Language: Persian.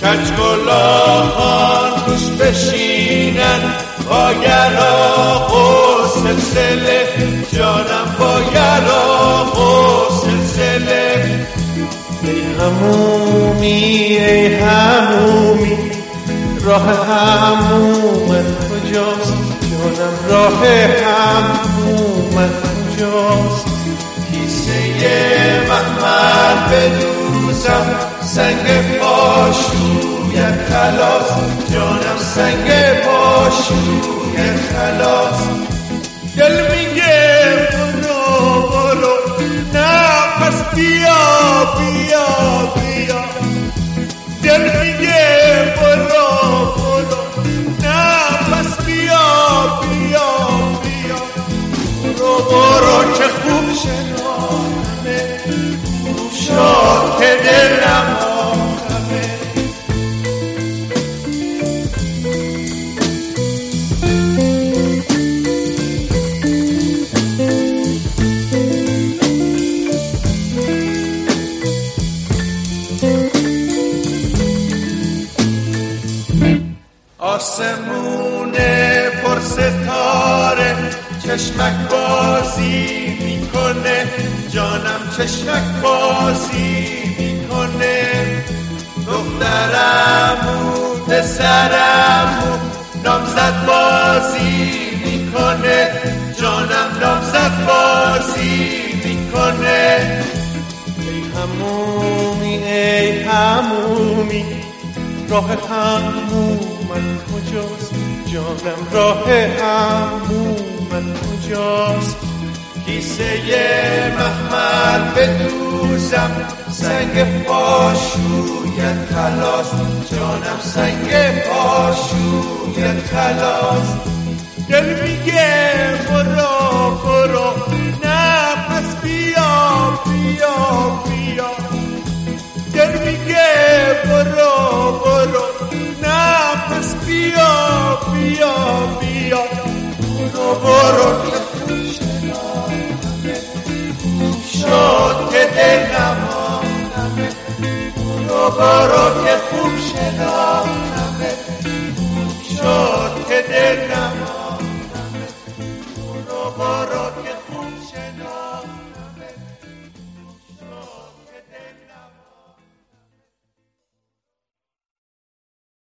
کجگلاهان روش بشینن با یراق و سلسله، جانم با یراق و سلسله. ای همومی ای همومی راه همومت کجاست؟ جانم راه همومت کجاست؟ کیسه مخمل بدوزم سنگ پاشویت خلاص، جانم سنگ پاشویت خلاص. دل میگه برو برو نه پس بیا بیا بیا، دل میگه برو برو نه پس بیا بیا بیا. برو برو که خوب شنانمه، خوب شد که دلم آمه. آسمون پر ستاره چشمک بازی میکنه، جانم چشمک بازی میکنه. دخترمو پسرمو نامزد بازی میکنه، جانم نامزد بازی میکنه. ای همومی ای همومی راه همومت کجاست؟ جانم راه همومت کجاست؟ کیسه مخمل بدوزم سنگ پاشویت خلاص، جانم سنگ پاشویت خلاص. دل میگه برو برو نه پس بیا بیا بیا، دل میگه برو برو نه پس بیا بیا بیا. برو برو که خوب شنانمه، خوب شد که دلم آمه. برو برو که خوب شنانمه، خوب شد که دلم